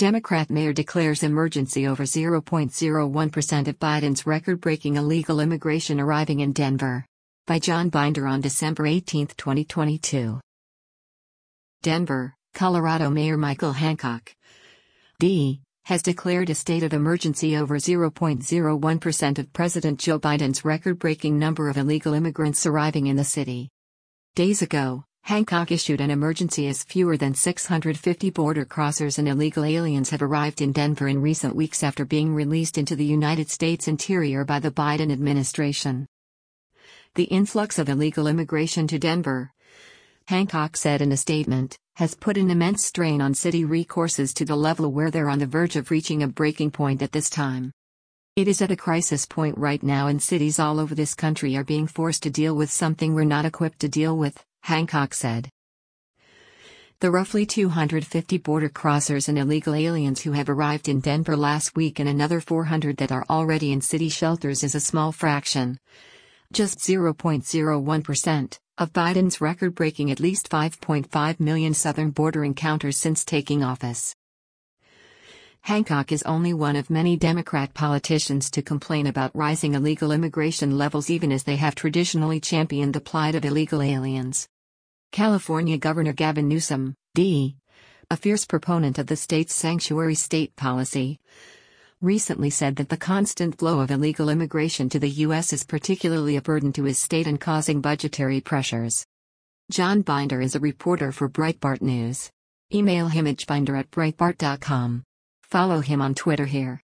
Democrat mayor declares emergency over 0.01% of Biden's record-breaking illegal immigration arriving in Denver. By John Binder on December 18, 2022. Denver, Colorado Mayor Michael Hancock, D., has declared a state of emergency over 0.01% of President Joe Biden's record-breaking number of illegal immigrants arriving in the city. Days ago, Hancock issued an emergency as fewer than 650 border crossers and illegal aliens have arrived in Denver in recent weeks after being released into the United States interior by the Biden administration. The influx of illegal immigration to Denver, Hancock said in a statement, has put an immense strain on city recourses to the level where they're on the verge of reaching a breaking point at this time. It is at a crisis point right now, and cities all over this country are being forced to deal with something we're not equipped to deal with, Hancock said. The roughly 250 border crossers and illegal aliens who have arrived in Denver last week and another 400 that are already in city shelters is a small fraction, just 0.01%, of Biden's record-breaking at least 5.5 million southern border encounters since taking office. Hancock is only one of many Democrat politicians to complain about rising illegal immigration levels, even as they have traditionally championed the plight of illegal aliens. California Governor Gavin Newsom, D., a fierce proponent of the state's sanctuary state policy, recently said that the constant flow of illegal immigration to the U.S. is particularly a burden to his state and causing budgetary pressures. John Binder is a reporter for Breitbart News. Email him at binder@breitbart.com. Follow him on Twitter here.